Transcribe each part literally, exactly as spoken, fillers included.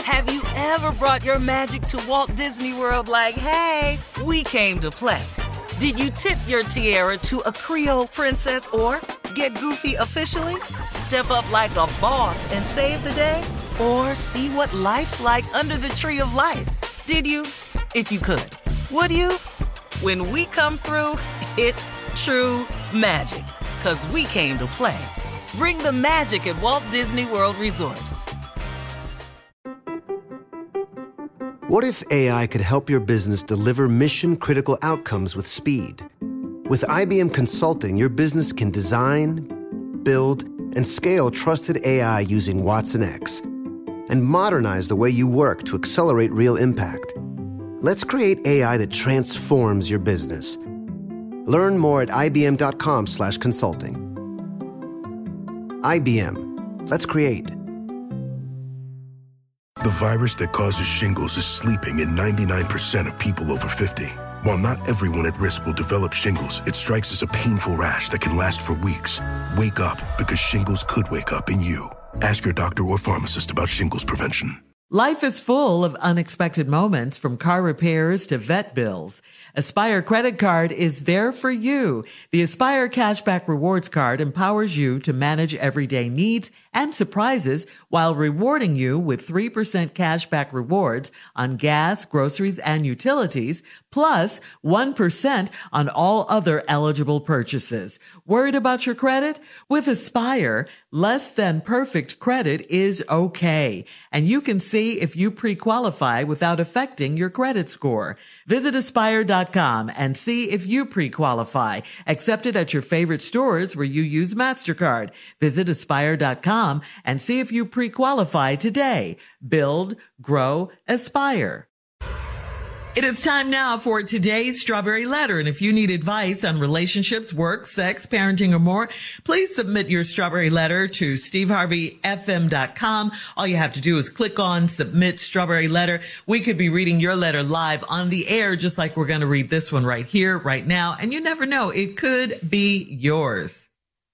Have you ever brought your magic to Walt Disney World like, hey, we came to play? Did you tip your tiara to a Creole princess or get goofy officially? Step up like a boss and save the day? Or see what life's like under the tree of life? Did you? If you could. Would you? When we come through, it's true magic. 'Cause we came to play. Bring the magic at Walt Disney World Resort. What if A I could help your business deliver mission-critical outcomes with speed? With I B M Consulting, your business can design, build, and scale trusted A I using Watson X and modernize the way you work to accelerate real impact. Let's create A I that transforms your business. Learn more at ibm.com slash consulting. I B M. Let's create. The virus that causes shingles is sleeping in ninety-nine percent of people over fifty. While not everyone at risk will develop shingles, it strikes as a painful rash that can last for weeks. Wake up, because shingles could wake up in you. Ask your doctor or pharmacist about shingles prevention. Life is full of unexpected moments, from car repairs to vet bills. Aspire Credit Card is there for you. The Aspire Cashback Rewards Card empowers you to manage everyday needs and surprises while rewarding you with three percent cashback rewards on gas, groceries, and utilities, plus one percent on all other eligible purchases. Worried about your credit? With Aspire, less than perfect credit is okay, and you can see if you pre-qualify without affecting your credit score. Visit aspire dot com and see if you pre-qualify. Accepted at your favorite stores where you use MasterCard. Visit aspire dot com and see if you pre-qualify today. Build, grow, aspire. It is time now for today's Strawberry Letter. And if you need advice on relationships, work, sex, parenting, or more, please submit your Strawberry Letter to steve harvey f m dot com. All you have to do is click on Submit Strawberry Letter. We could be reading your letter live on the air, just like we're going to read this one right here, right now. And you never know, it could be yours.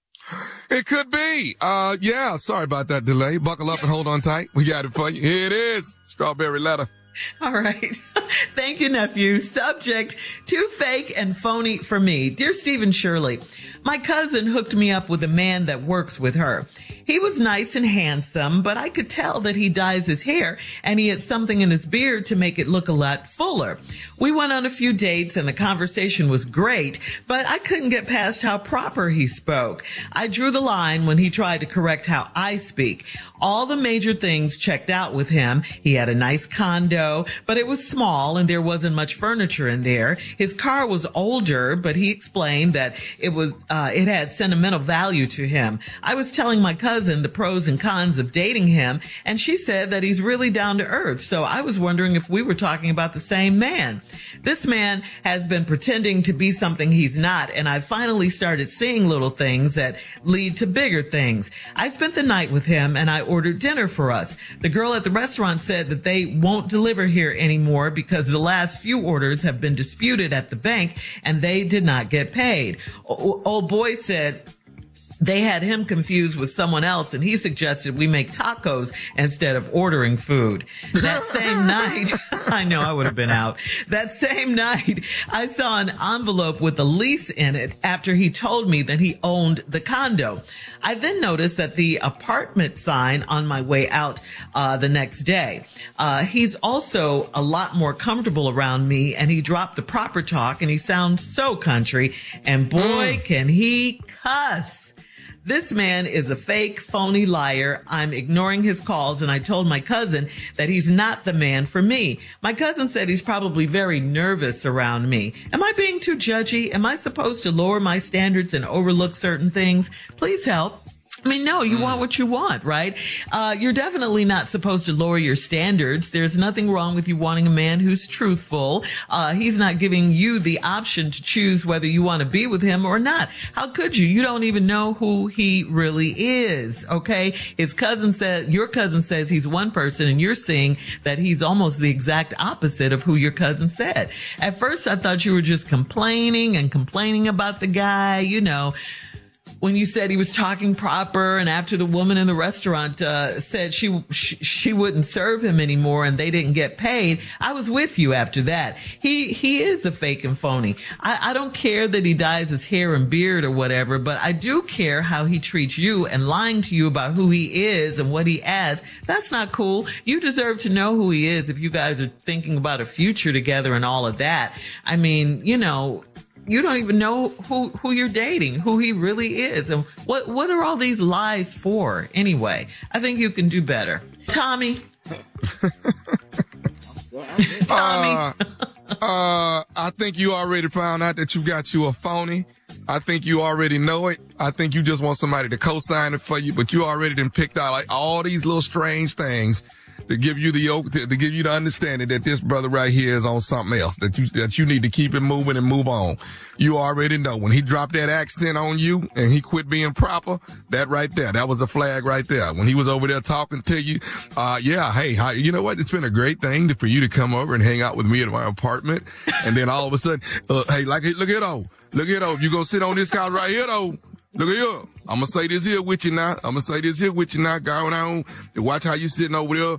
It could be. Uh, yeah, sorry about that delay. Buckle up and hold on tight. We got it for you. Here it is. Strawberry Letter. All right. Thank you, nephew. Subject, too fake and phony for me. Dear Stephen Shirley, my cousin hooked me up with a man that works with her. He was nice and handsome, but I could tell that he dyes his hair and he had something in his beard to make it look a lot fuller. We went on a few dates and the conversation was great, but I couldn't get past how proper he spoke. I drew the line when he tried to correct how I speak. All the major things checked out with him. He had a nice condo, but it was small and there wasn't much furniture in there. His car was older, but he explained that it was, uh, it had sentimental value to him. I was telling my cousin the pros and cons of dating him, and she said that he's really down to earth. So I was wondering if we were talking about the same man. This man has been pretending to be something he's not, and I finally started seeing little things that lead to bigger things. I spent the night with him and I ordered dinner for us. The girl at the restaurant said that they won't deliver here anymore because the last few orders have been disputed at the bank and they did not get paid. O- old boy said they had him confused with someone else, and he suggested we make tacos instead of ordering food. That same night, I know I would have been out. That same night, I saw an envelope with a lease in it after he told me that he owned the condo. I then noticed that the apartment sign on my way out uh, the next day. Uh, he's also a lot more comfortable around me, and he dropped the proper talk, and he sounds so country, and boy, mm. can he cuss. This man is a fake, phony liar. I'm ignoring his calls, and I told my cousin that he's not the man for me. My cousin said he's probably very nervous around me. Am I being too judgy? Am I supposed to lower my standards and overlook certain things? Please help. I mean, no, you want what you want, right? Uh, you're definitely not supposed to lower your standards. There's nothing wrong with you wanting a man who's truthful. Uh, he's not giving you the option to choose whether you want to be with him or not. How could you? You don't even know who he really is, okay? His cousin said, your cousin says he's one person, and you're seeing that he's almost the exact opposite of who your cousin said. At first, I thought you were just complaining and complaining about the guy, you know. when you said he was talking proper, and after the woman in the restaurant uh, said she, she she wouldn't serve him anymore and they didn't get paid, I was with you after that. He he is a fake and phony. I, I don't care that he dyes his hair and beard or whatever, but I do care how he treats you and lying to you about who he is and what he has. That's not cool. You deserve to know who he is if you guys are thinking about a future together and all of that. I mean, you know, you don't even know who, who you're dating, who he really is. And what, what are all these lies for anyway? I think you can do better. Tommy. Tommy. Uh, uh, I think you already found out that you got you a phony. I think you already know it. I think you just want somebody to co-sign it for you, but you already done picked out like all these little strange things to give you the to, to give you the understanding that this brother right here is on something else, that you that you need to keep it moving and move on. You already know when he dropped that accent on you and he quit being proper, that right there, that was a flag right there. When he was over there talking to you, uh, yeah, hey, hi, you know what? It's been a great thing to, for you to come over and hang out with me at my apartment, and then all of a sudden, uh, hey, like, look here though, look here though, you gonna sit on this couch right here though. Look at here. I'm gonna say this here with you now. I'm gonna say this here with you now. Going on. Watch how you sitting over there.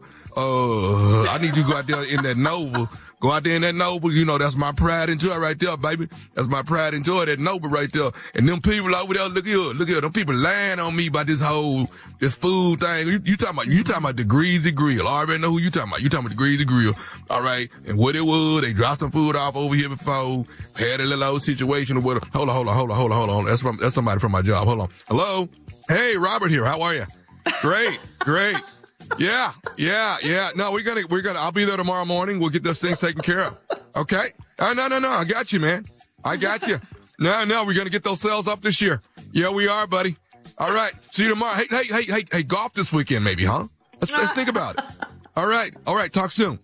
Uh, I need you to go out there in that Nova. Go out there in that Nova. You know, that's my pride and joy right there, baby. That's my pride and joy, that Nova right there. And them people over there, look here, look here. Them people lying on me about this whole, this food thing. You, you talking about, you talking about the Greasy Grill. I already know who you talking about. You talking about the Greasy Grill. All right. And what it was, they dropped some food off over here before. Had a little old situation with them. Hold on, hold on, hold on, hold on, hold on. That's from, that's somebody from my job. Hold on. Hello? Hey, Robert here. How are you? Great, great. Yeah, yeah, yeah. No, we're gonna, we're gonna, I'll be there tomorrow morning. We'll get those things taken care of. Okay? Oh, no, no, no. I got you, man. I got you. No, no, we're gonna get those sales up this year. Yeah, we are, buddy. All right. See you tomorrow. Hey, hey, hey, hey, hey, golf this weekend maybe, huh? Let's, let's think about it. All right. All right. Talk soon.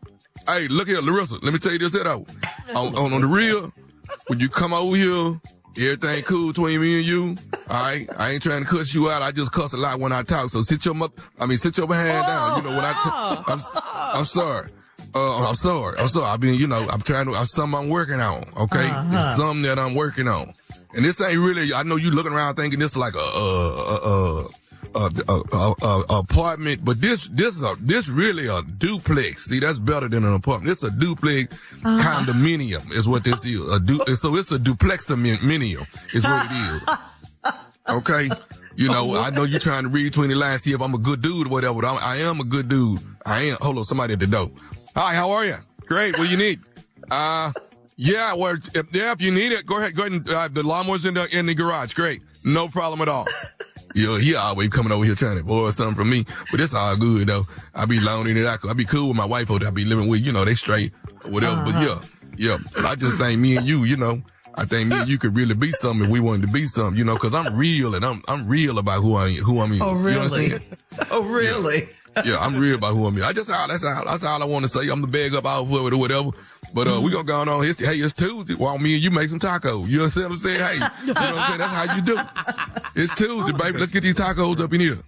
Hey, look here, Larissa. Let me tell you this, though. On, on, on the real, when you come over here, everything cool between me and you. All right. I ain't trying to cuss you out. I just cuss a lot when I talk. So sit your mother, I mean, sit your hand down. You know, when I, t- I'm, I'm sorry. Uh, I'm sorry. I'm sorry. I mean, you know, I'm trying to, I'm something I'm working on. Okay. Uh-huh. It's something that I'm working on. And this ain't really, I know you looking around thinking this is like a, uh, uh, uh, uh, uh, uh, apartment, but this, this is a, this really a duplex. See, that's better than an apartment. It's a duplex uh-huh. condominium is what this is. A du- so it's a duplexominium is what it is. Okay. You know, I know you're trying to read between the lines, see if I'm a good dude or whatever. I'm, I am a good dude. I am. Hold on. Somebody at the door. Hi. How are you? Great. What do you need? Uh, yeah, well, if, yeah, if you need it, go ahead. Go ahead and, uh, the lawnmower's in the, in the garage. Great. No problem at all. Yo, he always coming over here trying to borrow something from me, but it's all good though. I be loaning it out. I be cool with my wife who I be living with, you know, they straight or whatever. Uh-huh. But yeah, yeah. But I just think me and you, you know, I think me and you could really be something if we wanted to be something, you know, cause I'm real and I'm, I'm real about who I am, who I'm. Oh, really? You understand? Oh, really? Yeah. Yeah, I'm real about who I'm. I just all that's all that's all I want to say. I'm the bag up out for it or whatever. But uh, mm. we gonna go on. It's, hey, it's Tuesday. Why don't me and you make some tacos? You understand what I'm saying? Hey, you know what I'm saying? That's how you do. It's Tuesday, baby. Let's get these tacos up in here.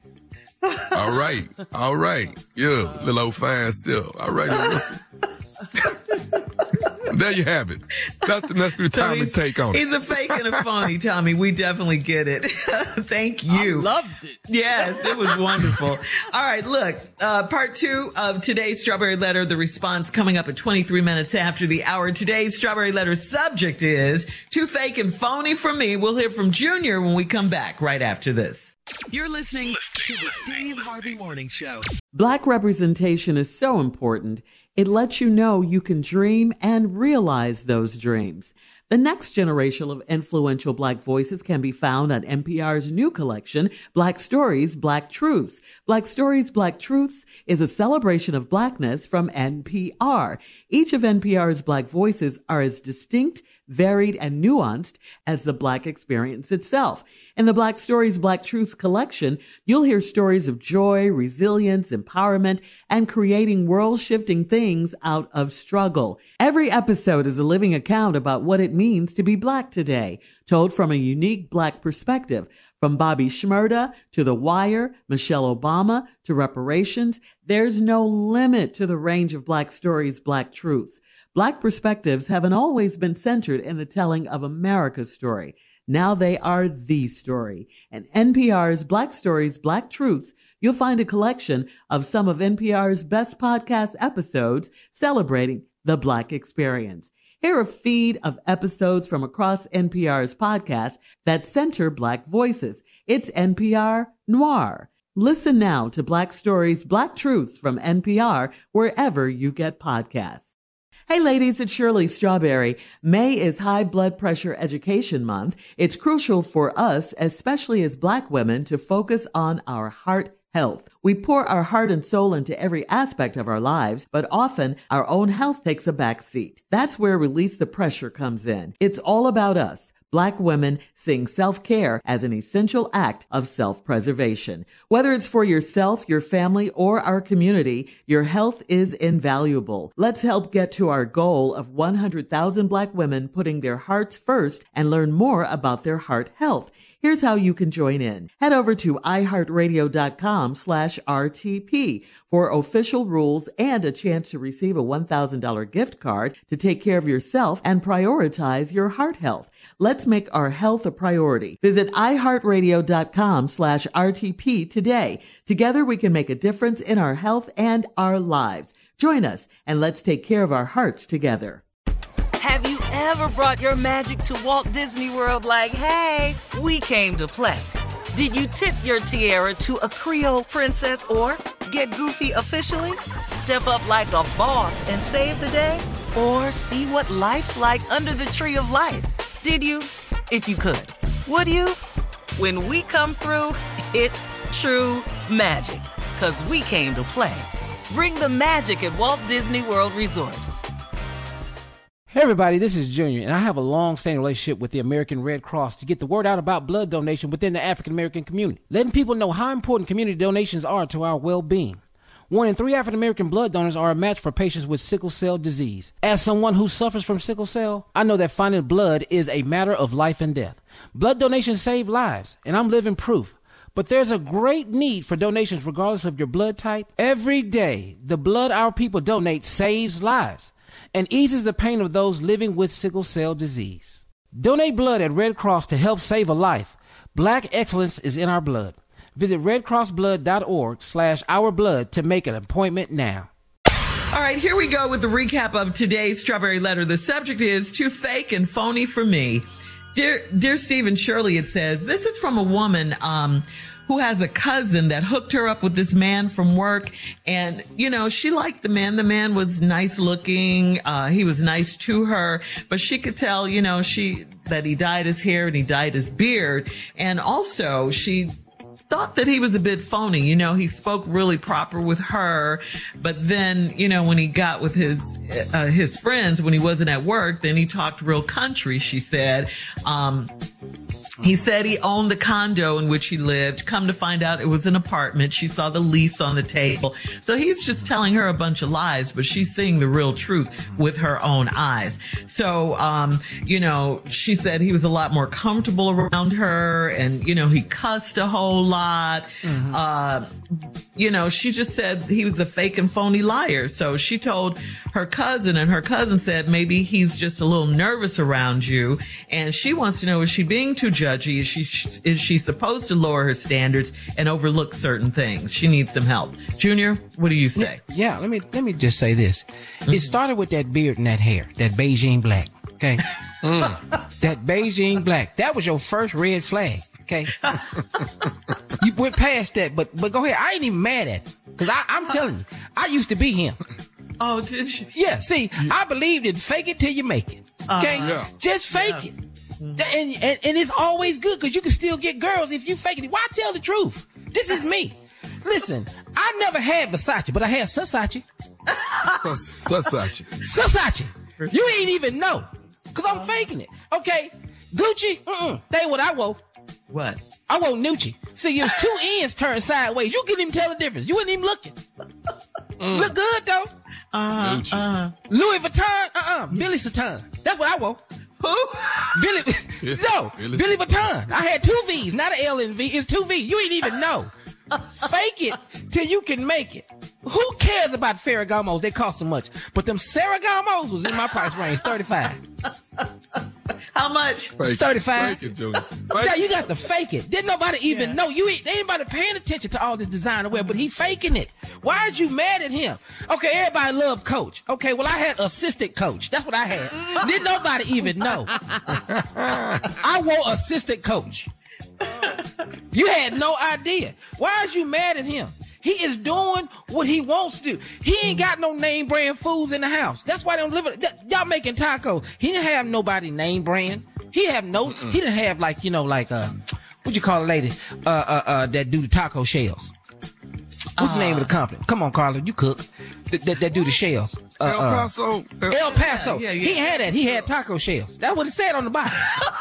All right, all right. Yeah, little old fine still. All right, listen. There you have it. That's the next time to take on it. He's a fake and a phony, Tommy. We definitely get it. Thank you. I loved it. Yes, it was wonderful. All right, look, uh, part two of today's Strawberry Letter, the response coming up at twenty-three minutes after the hour. Today's Strawberry Letter subject is too fake and phony for me. We'll hear from Junior when we come back right after this. You're listening to the Steve Harvey Morning Show. Black representation is so important. It lets you know you can dream and realize those dreams. The next generation of influential Black voices can be found on N P R's new collection, Black Stories, Black Truths. Black Stories, Black Truths is a celebration of Blackness from N P R. Each of N P R's Black voices are as distinct, varied, and nuanced as the Black experience itself. In the Black Stories, Black Truths collection, you'll hear stories of joy, resilience, empowerment, and creating world-shifting things out of struggle. Every episode is a living account about what it means to be Black today, told from a unique Black perspective. From Bobby Shmurda to The Wire, Michelle Obama to reparations, there's no limit to the range of Black Stories, Black Truths. Black perspectives haven't always been centered in the telling of America's story. Now they are the story. And N P R's Black Stories, Black Truths, you'll find a collection of some of N P R's best podcast episodes celebrating the Black experience. Hear a feed of episodes from across N P R's podcasts that center Black voices. It's N P R Noir. Listen now to Black Stories, Black Truths from N P R wherever you get podcasts. Hey ladies, it's Shirley Strawberry. May is High Blood Pressure Education Month. It's crucial for us, especially as Black women, to focus on our heart health. We pour our heart and soul into every aspect of our lives, but often our own health takes a back seat. That's where Release the Pressure comes in. It's all about us. Black women seeing self-care as an essential act of self-preservation. Whether it's for yourself, your family, or our community, your health is invaluable. Let's help get to our goal of one hundred thousand Black women putting their hearts first and learn more about their heart health. Here's how you can join in. Head over to iheartradio.com slash RTP for official rules and a chance to receive a one thousand dollars gift card to take care of yourself and prioritize your heart health. Let's make our health a priority. Visit iheartradio.com slash RTP today. Together we can make a difference in our health and our lives. Join us and let's take care of our hearts together. Have you ever brought your magic to Walt Disney World like, hey, we came to play? Did you tip your tiara to a Creole princess or get goofy officially? Step up like a boss and save the day? Or see what life's like under the tree of life? Did you? If you could. Would you? When we come through, it's true magic. 'Cause we came to play. Bring the magic at Walt Disney World Resort. Hey everybody, this is Junior, and I have a long-standing relationship with the American Red Cross to get the word out about blood donation within the African-American community, letting people know how important community donations are to our well-being. One in three African-American blood donors are a match for patients with sickle cell disease. As someone who suffers from sickle cell, I know that finding blood is a matter of life and death. Blood donations save lives, and I'm living proof. But there's a great need for donations regardless of your blood type. Every day, the blood our people donate saves lives and eases the pain of those living with sickle cell disease. Donate blood at Red Cross to help save a life. Black excellence is in our blood. Visit redcrossblood.org slash our blood to make an appointment now. All right, here we go with the recap of today's Strawberry Letter. The subject is too fake and phony for me. Dear, dear Stephen Shirley, it says, this is from a woman, um, who has a cousin that hooked her up with this man from work. And, you know, she liked the man. The man was nice looking. Uh, he was nice to her, but she could tell, you know, she, that he dyed his hair and he dyed his beard. And also she thought that he was a bit phony. You know, he spoke really proper with her, but then, you know, when he got with his, uh, his friends, when he wasn't at work, then he talked real country, she said. Um, He said he owned the condo in which he lived. Come to find out, it was an apartment. She saw the lease on the table. So he's just telling her a bunch of lies, but she's seeing the real truth with her own eyes. So, um, you know, she said he was a lot more comfortable around her, and, you know, he cussed a whole lot. Mm-hmm. Uh, you know, she just said he was a fake and phony liar. So she told her cousin, and her cousin said maybe he's just a little nervous around you. And she wants to know, is she being too judgy? Is she, is she supposed to lower her standards and overlook certain things? She needs some help. Junior, what do you say? Yeah, let me let me just say this. Mm-hmm. It started with that beard and that hair, that Beijing black, okay? mm. That Beijing black. That was your first red flag, okay? You went past that, but but go ahead. I ain't even mad at it, because I'm telling you, I used to be him. Oh, did you? Yeah, see, yeah. I believed in fake it till you make it, okay? Uh, yeah. Just fake yeah. it. And, and and it's always good because you can still get girls if you fake it. Why tell the truth? This is me. Listen, I never had Versace, but I had Versace. Versace. Versace. You ain't even know because I'm faking it. Okay, Gucci. Mm-mm. That ain't what I wore. What? I wore Nucci. See, it was two ends turned sideways. You couldn't even tell the difference. You wasn't even looking. Mm. Look good though. Uh, Gucci. Uh, Louis Vuitton. Uh-uh. Yeah. Billy Satan. That's what I wore. Who? Billy, no, Billy. Billy Vuitton. I had two V's, not an L and V. It's two V's. You ain't even know. Fake it till you can make it. Who cares about Ferragamos? They cost so much. But them Ferragamos was in my price range, thirty-five. How much? Fake it. thirty-five. Fake it, Junior. Yeah, you got to fake it. Didn't nobody even Yeah. know. You ain't anybody paying attention to all this designer wear, but he faking it. Why are you mad at him? Okay, everybody love Coach. Okay, well, I had assistant coach. That's what I had. Didn't nobody even know. I wore assistant coach. You had no idea. Why is you mad at him? He is doing what he wants to do. He ain't got no name brand foods in the house. That's why they don't live it. That, y'all making tacos. He didn't have nobody name brand. He have no. Mm-mm. He didn't have like you know like uh, what you call a lady uh uh, uh that do the taco shells. What's uh, the name of the company? Come on, Carla, you cook. That, that, that do the shells. Uh, El Paso. Uh, El Paso. Yeah, yeah, yeah. He ain't had that. He had taco shells. That's what it said on the bottom.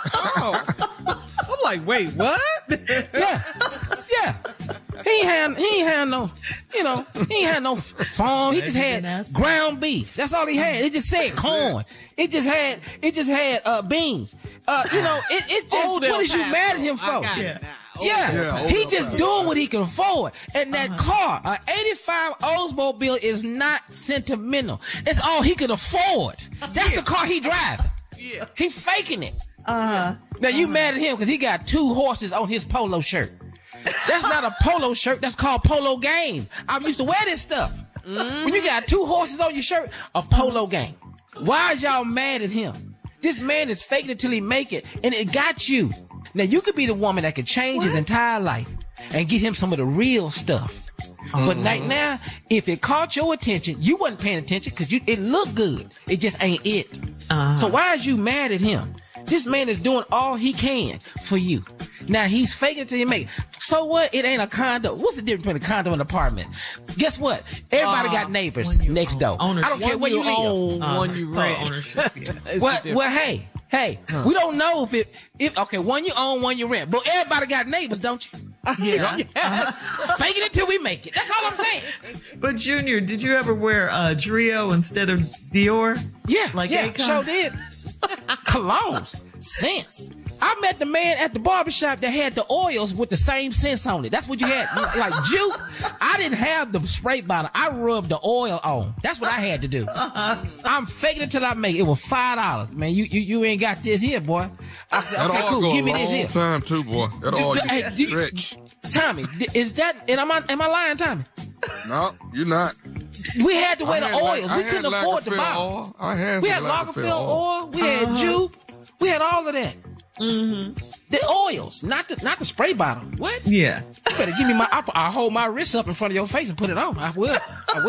Oh. I'm like, wait, what? Yeah, yeah. He ain't had, he ain't had no, you know, he ain't had no farm. He just had ground beef. That's all he had. It just said corn. It just had, it just had uh, beans. Uh, you know, it, it just, Old what is you El mad at Paso. him for? I got it Yeah. now. Yeah, Yeah, he old just El doing what he can afford. And that car, an eighty-five Oldsmobile, is not sentimental. It's all he can afford. That's the car he driving. Yeah. He faking it. Uh-huh. Now you mad at him because he got two horses on his polo shirt. That's not a polo shirt. That's called polo game. I used to wear this stuff. Mm. When you got two horses on your shirt, a polo game. Why is y'all mad at him? This man is faking it till he make it, and it got you. Now you could be the woman that could change what? his entire life and get him some of the real stuff. Mm-hmm. But right now, if it caught your attention, you wasn't paying attention because you it looked good. It just ain't it. Uh-huh. So why is you mad at him? This man is doing all he can for you. Now he's faking it till you make it. So what? It ain't a condo. What's the difference between a condo and an apartment? Guess what? Everybody uh, got neighbors next door. Ownership. I don't care where you, you live. Own, uh, one you rent. Ownership. Yeah. well, well, hey, hey, huh. we don't know if it, if, okay, one you own, one you rent. But everybody got neighbors, don't you? Yeah. yeah. Uh-huh. Faking it till we make it. That's all I'm saying. But Junior, did you ever wear uh, Drio instead of Dior? Yeah, like yeah, Akon? sure did. Colognes, scents. I met the man at the barbershop that had the oils with the same scents on it. That's what you had. Like Juke, I didn't have the spray bottle. I rubbed the oil on. That's what I had to do. I'm faking it till I make it. It was five dollars. Man, you, you you ain't got this here, boy. I said, that okay, all cool. go Give me a this long here. time too, boy. That all do, get hey, do, rich. Tommy, is that, and am I, am I lying, Tommy? No, you're not. We had to wear I the oils. Like, we couldn't afford the bottle. Oil. I had we had Lagerfeld oil. oil. We had uh-huh. Jupe. We had all of that. Mm-hmm. The oils, not the not the spray bottle. What? Yeah. You better give me my. I'll, I'll hold my wrist up in front of your face and put it on. I will. I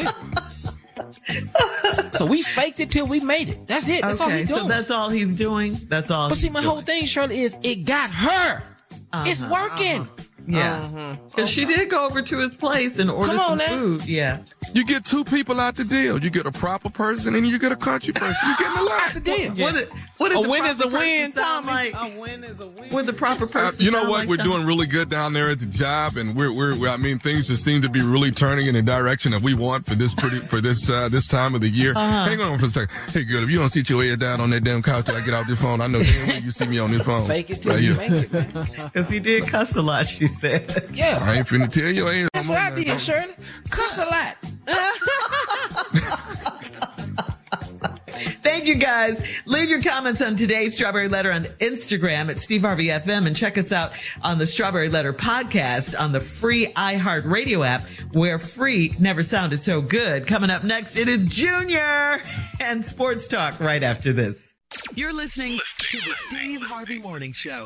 will. So we faked it till we made it. That's it. That's okay, all he's doing. So that's all he's doing. That's all. But see, my doing. whole thing, Shirley, is it got her. Uh-huh, it's working. Uh-huh. Yeah, because uh-huh. she did go over to his place and order some now. food. Yeah, you get two people out the deal. You get a proper person and you get a country person. You getting a lot out the deal. Yeah. What, is, what is a the win is a win, Tommy. Like? A win is a win. With the proper person, uh, you know what? like we're Tommy? doing really good down there at the job, and we're we're. we're I mean, things just seem to be really turning in the direction that we want for this pretty for this uh, this time of the year. Uh-huh. Hang on for a second. Hey, good. If you don't sit your head down on that damn couch till I get off this phone, I know damn well you see me on this phone. Fake it till right you here. make it, man. Because he did cuss a lot. She said. Yeah. I ain't finna tell your ass. That's what I did, Shirley. Cuss a lot. Thank you, guys. Leave your comments on today's Strawberry Letter on Instagram at Steve Harvey F M, and check us out on the Strawberry Letter podcast on the free iHeartRadio app, where free never sounded so good. Coming up next, it is Junior and Sports Talk right after this. You're listening to the Steve Harvey Morning Show.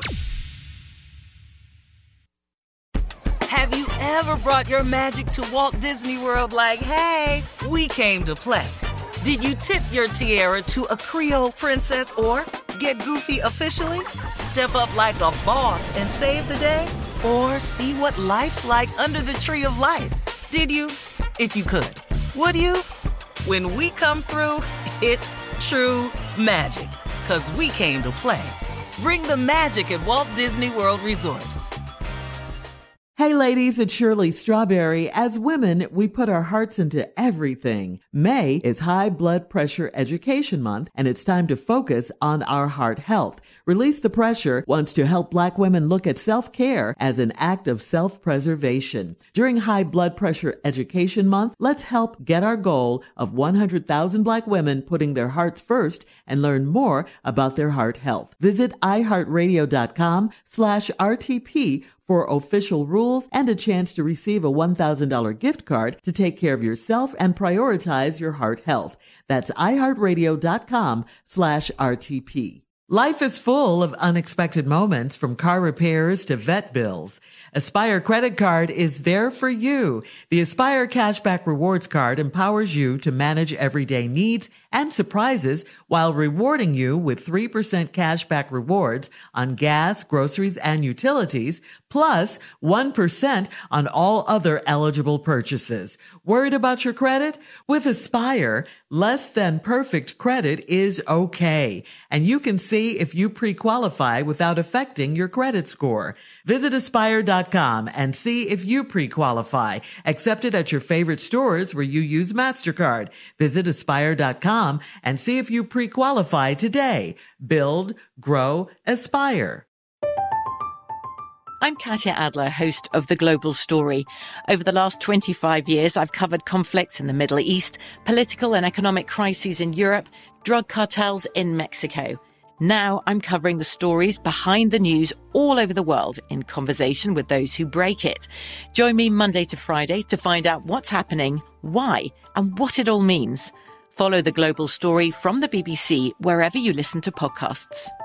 Have you ever brought your magic to Walt Disney World like, hey, we came to play? Did you tip your tiara to a Creole princess or get goofy officially? Step up like a boss and save the day? Or see what life's like under the tree of life? Did you? If you could. Would you? When we come through, it's true magic. 'Cause we came to play. Bring the magic at Walt Disney World Resort. Hey ladies, it's Shirley Strawberry. As women, we put our hearts into everything. May is High Blood Pressure Education Month, and it's time to focus on our heart health. Release the Pressure wants to help Black women look at self-care as an act of self-preservation. During High Blood Pressure Education Month, let's help get our goal of one hundred thousand Black women putting their hearts first and learn more about their heart health. Visit iHeartRadio.com slash RTP for official rules and a chance to receive a one thousand dollars gift card to take care of yourself and prioritize your heart health. That's iHeartRadio.com slash RTP. Life is full of unexpected moments, from car repairs to vet bills. Aspire Credit Card is there for you. The Aspire Cashback Rewards Card empowers you to manage everyday needs and surprises while rewarding you with three percent cashback rewards on gas, groceries, and utilities, plus one percent on all other eligible purchases. Worried about your credit? With Aspire, less than perfect credit is okay, and you can see if you pre-qualify without affecting your credit score. Visit aspire dot com and see if you pre-qualify. Accepted at your favorite stores where you use MasterCard. Visit aspire dot com and see if you pre-qualify today. Build, grow, aspire. I'm Katya Adler, host of The Global Story. Over the last twenty-five years, I've covered conflicts in the Middle East, political and economic crises in Europe, drug cartels in Mexico. Now I'm covering the stories behind the news all over the world in conversation with those who break it. Join me Monday to Friday to find out what's happening, why, and what it all means. Follow The Global Story from the B B C wherever you listen to podcasts.